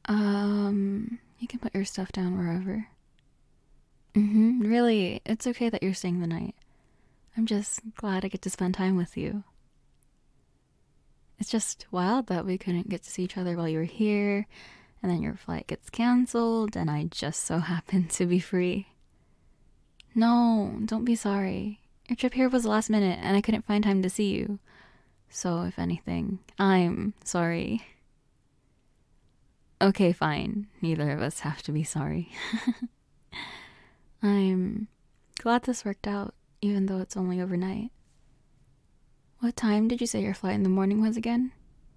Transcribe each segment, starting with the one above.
You can put your stuff down wherever. Really, it's okay that you're staying the night. I'm just glad I get to spend time with you. It's just wild that we couldn't get to see each other while you were here, and then your flight gets canceled, and I just so happened to be free. No, don't be sorry. Your trip here was last minute, and I couldn't find time to see you. So, if anything, I'm sorry. Okay, fine. Neither of us have to be sorry. I'm glad this worked out, even though it's only overnight. What time did you say your flight in the morning was again?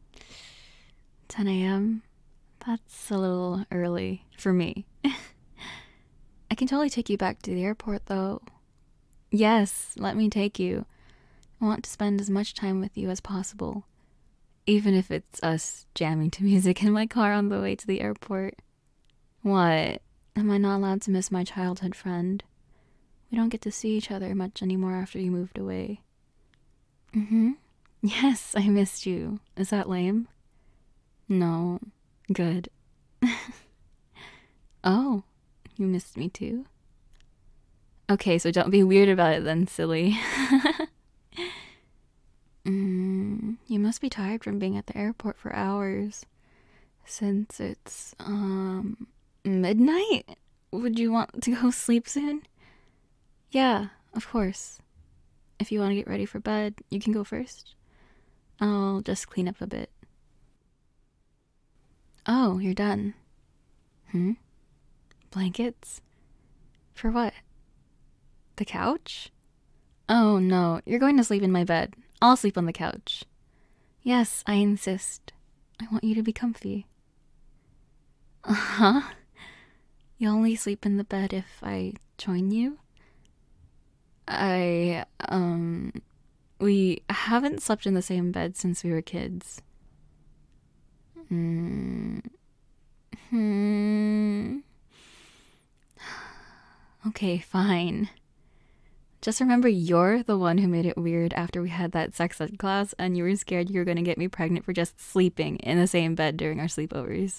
10 a.m.? That's a little early for me. I can totally take you back to the airport, though. Yes, let me take you. I want to spend as much time with you as possible, even if it's us jamming to music in my car on the way to the airport. What? Am I not allowed to miss my childhood friend? We don't get to see each other much anymore after you moved away. Yes, I missed you. Is that lame? No. Good. Oh, you missed me too? Okay, so don't be weird about it then, silly. You must be tired from being at the airport for hours. Since it's, midnight? Would you want to go sleep soon? Yeah, of course. If you want to get ready for bed, you can go first. I'll just clean up a bit. Oh, you're done. Blankets? For what? The couch? Oh no, you're going to sleep in my bed. I'll sleep on the couch. Yes, I insist. I want you to be comfy. Huh? You only sleep in the bed if I join you? We haven't slept in the same bed since we were kids. Okay, fine. Just remember you're the one who made it weird after we had that sex ed class and you were scared you were going to get me pregnant for just sleeping in the same bed during our sleepovers.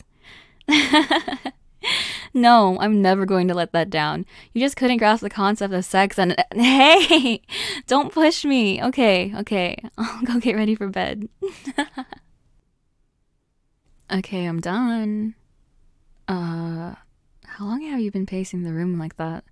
No, I'm never going to let that down. You just couldn't grasp the concept of sex and hey, don't push me. Okay. I'll go get ready for bed. Okay, I'm done. How long have you been pacing the room like that?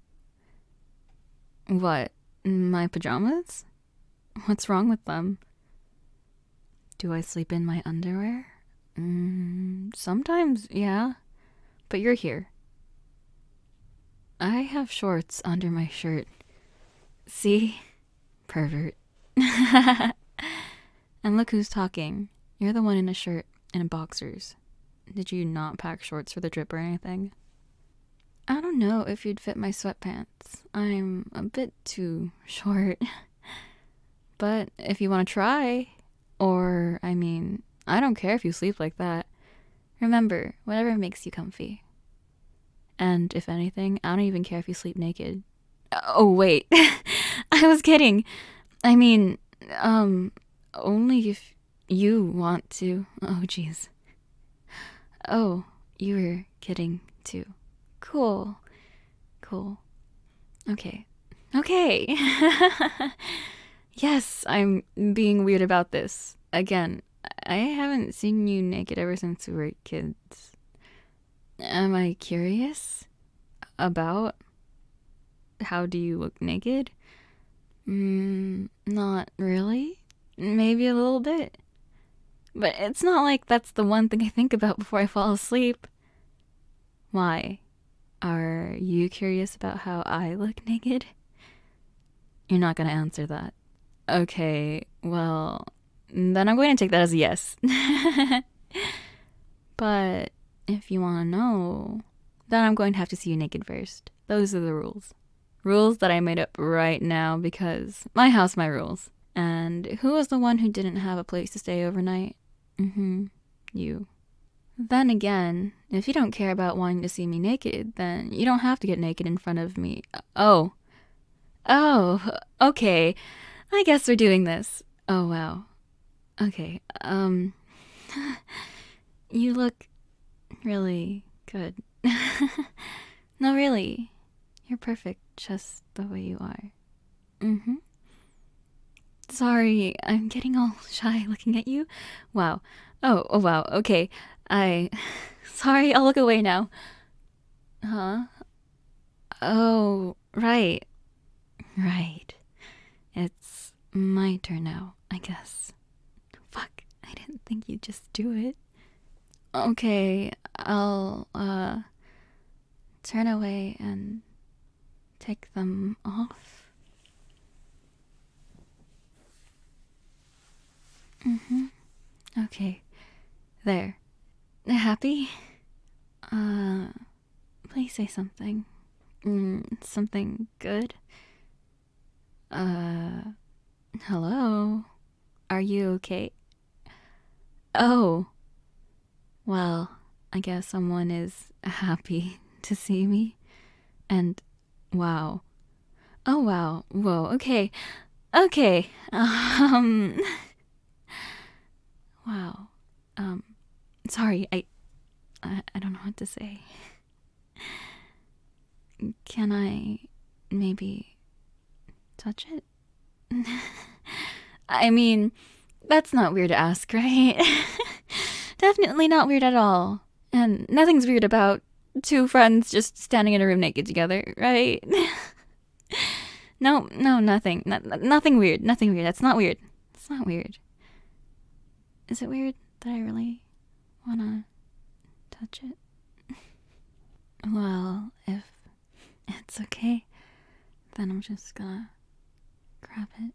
What? My pajamas? What's wrong with them? Do I sleep in my underwear? Sometimes, yeah. But you're here. I have shorts under my shirt. See? Pervert. And look who's talking. You're the one in a shirt and boxers. Did you not pack shorts for the trip or anything? I don't know if you'd fit my sweatpants. I'm a bit too short. But if you want to try, or, I don't care if you sleep like that. Remember, whatever makes you comfy. And if anything, I don't even care if you sleep naked. Oh, wait. I was kidding. I mean, only if you want to. Oh, jeez. Oh, you were kidding too. Cool. Okay. Yes, I'm being weird about this. Again, I haven't seen you naked ever since we were kids. Am I curious about how do you look naked? Not really. Maybe a little bit. But it's not like that's the one thing I think about before I fall asleep. Why? Are you curious about how I look naked? You're not gonna answer that. Okay, well, then I'm going to take that as a yes. But if you want to know, then I'm going to have to see you naked first. Those are the rules. Rules that I made up right now because my house, my rules. And who was the one who didn't have a place to stay overnight? You. Then again, if you don't care about wanting to see me naked, then you don't have to get naked in front of me. Oh, okay. I guess we're doing this. Oh, wow. Okay, you look really good. No, really. You're perfect just the way you are. Mm-hmm. Sorry, I'm getting all shy looking at you. Wow. Oh, wow. Okay. I. Sorry, I'll look away now. Huh? Oh, right. Right. It's my turn now, I guess. Fuck, I didn't think you'd just do it. Okay, I'll, turn away and take them off. Mm-hmm. Okay. There. Happy? Uh, please say something. Something good? Uh, hello? Are you okay? Oh, well, I guess someone is happy to see me. And wow. Oh, wow. Whoa, okay. Okay. Wow. Um, sorry, I don't know what to say. Can I maybe touch it? I mean, that's not weird to ask, right? Definitely not weird at all. And nothing's weird about two friends just standing in a room naked together, right? No, no, nothing. Nothing weird. Nothing weird. That's not weird. It's not weird. Is it weird that I really wanna touch it? Well, if it's okay, then I'm just gonna grab it.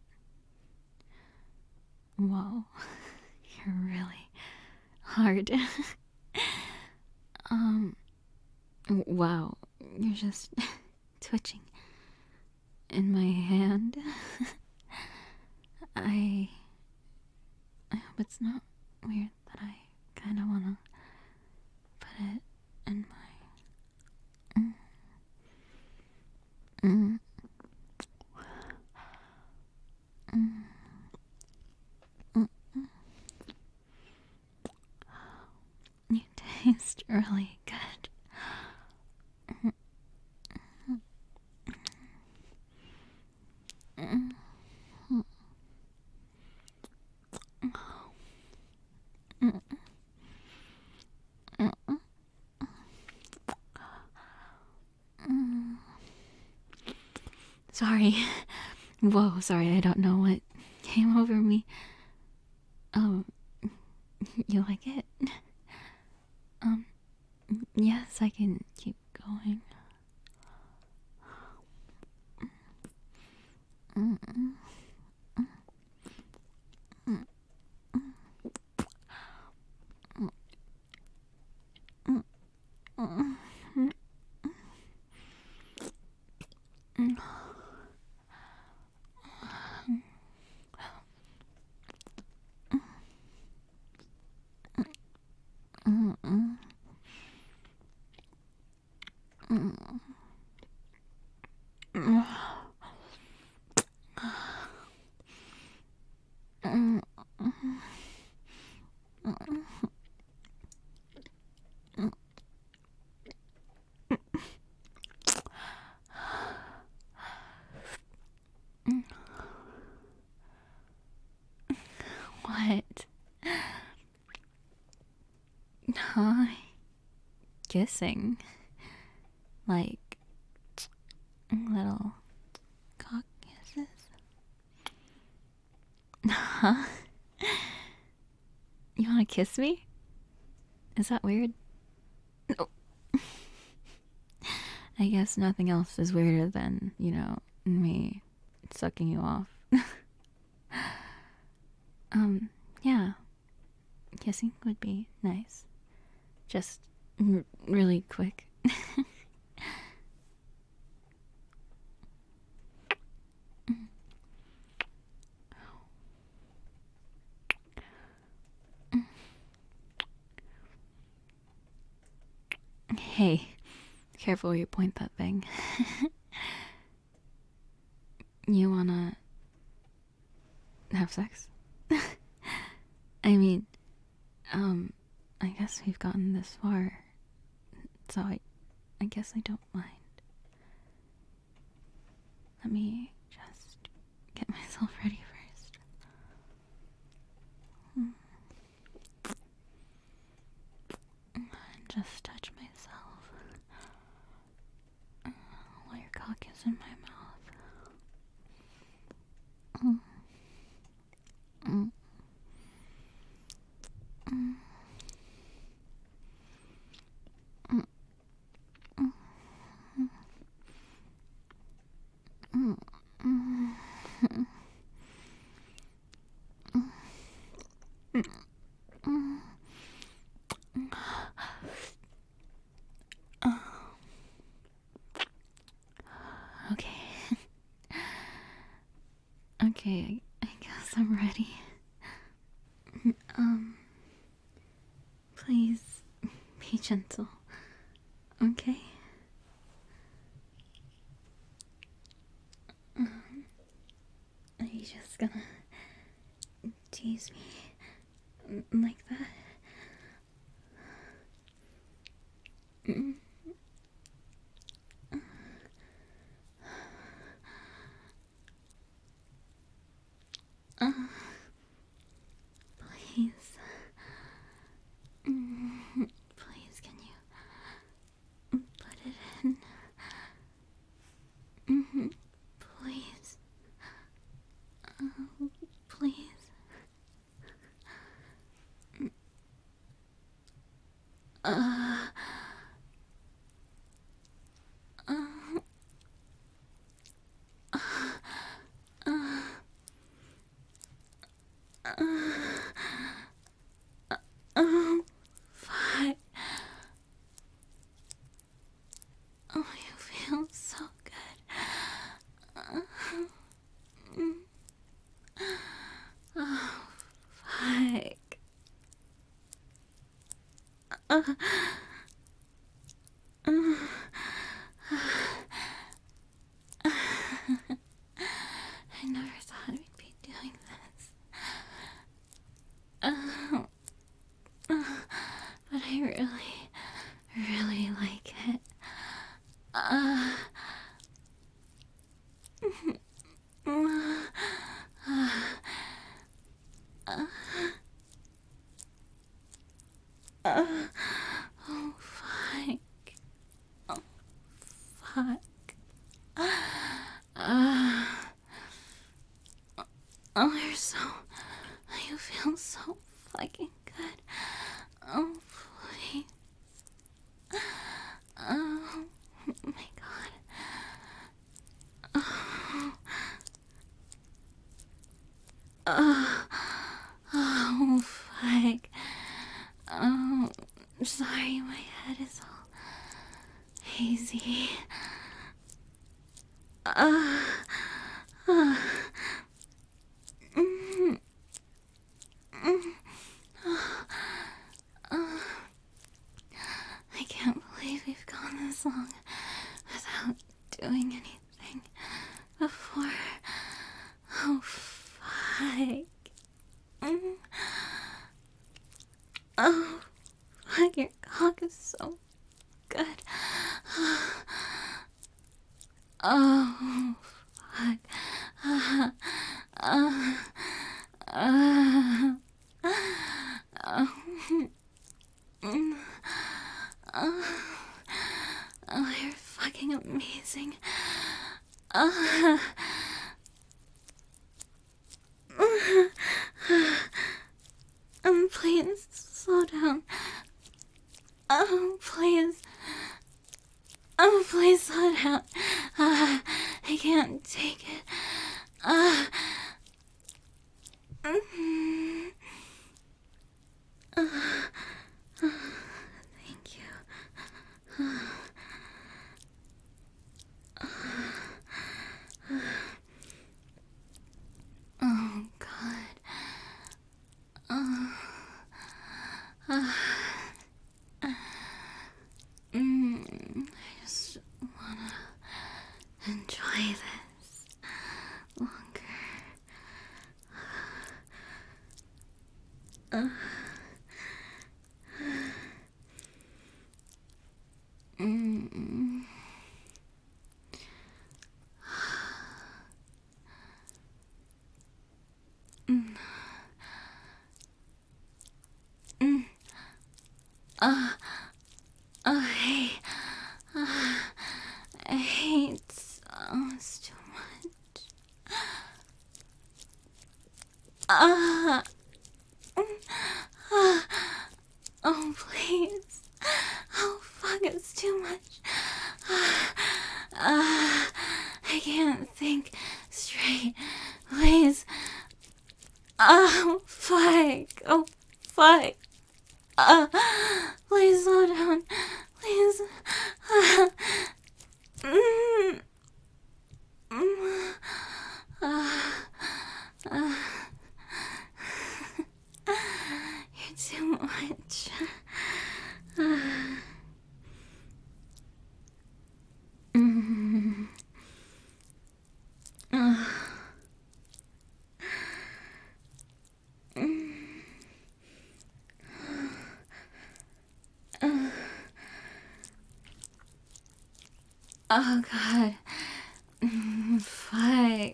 Whoa, you're really hard. um, wow, you're just twitching in my hand. I hope it's not weird that I kind of wanna put it in my. Mm, mm, mm, mm. You taste really good. Mm, mm, mm, mm, mm. Sorry. Whoa, sorry, I don't know what came over me. Oh, you like it? Um, yes, I can keep going. Mm, mm, mm, mm, mm, mm, mm, mm. Mm, mm, mm, mm, mm, mm, mm. What? Huh? Kissing? Like little cock kisses? Huh? You wanna kiss me? Is that weird? No. I guess nothing else is weirder than, me sucking you off. Yeah. Kissing would be nice. Just really quick. Hey, careful where you point that thing. You wanna have sex? I mean, I guess we've gotten this far. so I guess I don't mind. Let me just get myself ready first. And just touch myself while your cock is in my mouth. Okay. Okay, I guess I'm ready. Please be gentle. Okay? Are you just gonna tease me like that? Please. Please, can you put it in? Please. Please. Fuck. Oh, you feel so good. Oh, fuck. I never thought we'd be doing this. But I really, really like it. Oh, fuck. Oh, fuck. Oh, you feel so fucking good. Oh, please. Oh, my God. Oh, fuck. Oh, sorry, my head is all hazy. I can't believe we've gone this long without doing anything before. Oh, fuck. Oh, fuck, your cock is so good. Oh, fuck. Oh, you're fucking amazing. Please slow down. Oh, please. Oh, please slow down. I can't take it. Thank you. Oh, God. I just wanna enjoy this longer. Hey. I hate songs too much. Oh, please. Oh, fuck, it's too much. I can't think straight. Please. Oh, fuck. Oh, fuck. Please slow down. Please. You're too much. Oh, God. Fuck.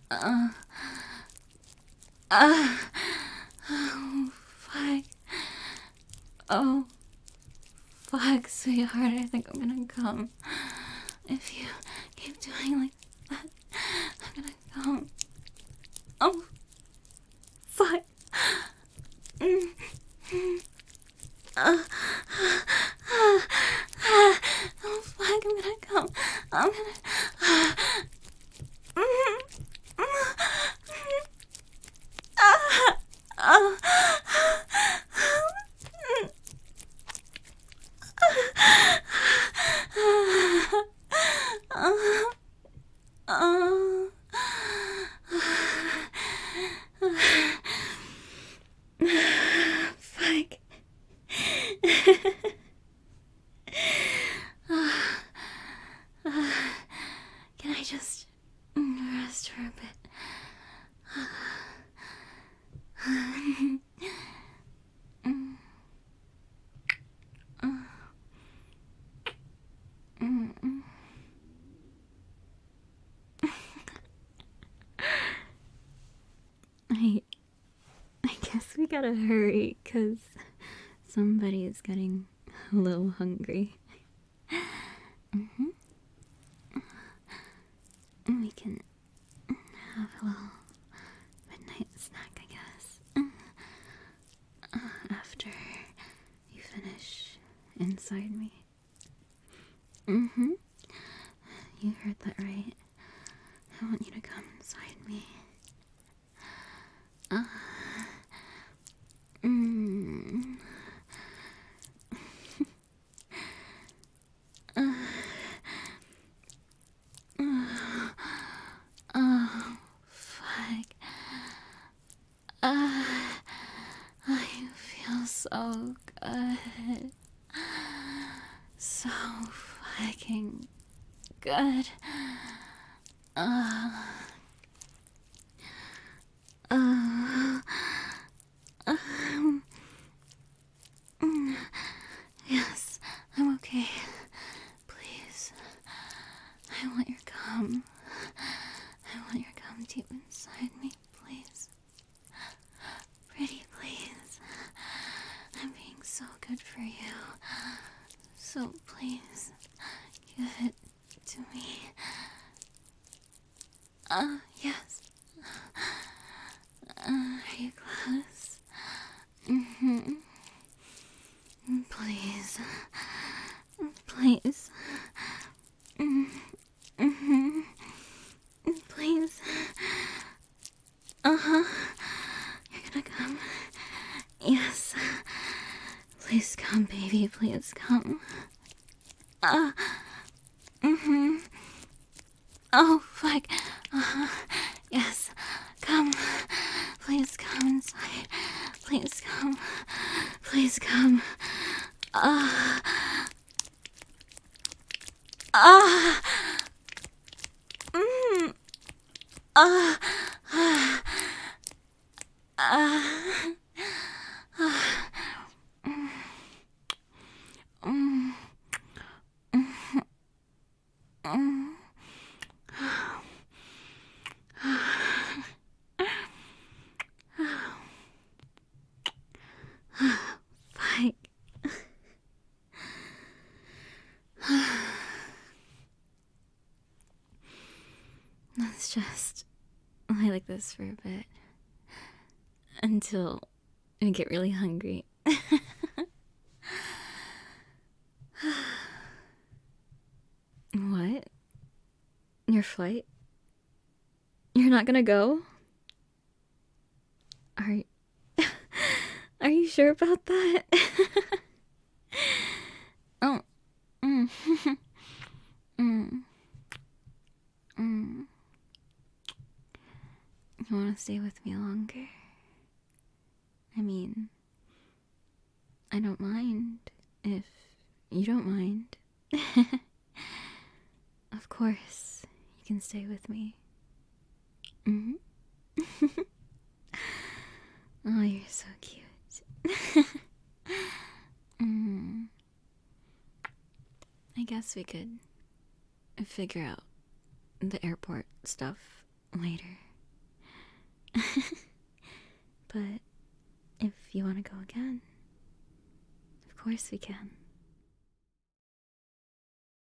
Oh, fuck. Oh, fuck, sweetheart. I think I'm gonna come. If you keep doing like that, I'm gonna come. Oh, fuck. Oh, fuck, I'm gonna come. I'm gonna... Fuck. Can I just rest for a bit? I guess we gotta hurry, 'cause somebody is getting a little hungry. We can have a little midnight snack, I guess. After you finish inside me. You heard that right. I want you to come inside me. Oh, fuck. I feel so good. So fucking good. Yes, I'm okay. Please. I want your cum. I want your cum deep inside me, please. Pretty, please. I'm being so good for you. So please, give it to me. Yes. Are you close? Please. Please. Please. You're gonna come. Yes. Please come, baby. Please come. Oh, fuck. Yes. Come. Please come inside. Please come. Please come. Fuck. Let's just lie like this for a bit until I get really hungry. What? Your flight? You're not gonna go? Are Are you sure about that? Oh. Mm. Mm. Mm. You want to stay with me longer? I mean, I don't mind if you don't mind. Of course, you can stay with me. Mm-hmm. Oh, you're so cute. mm. I guess we could figure out the airport stuff later. But if you want to go again, of course we can.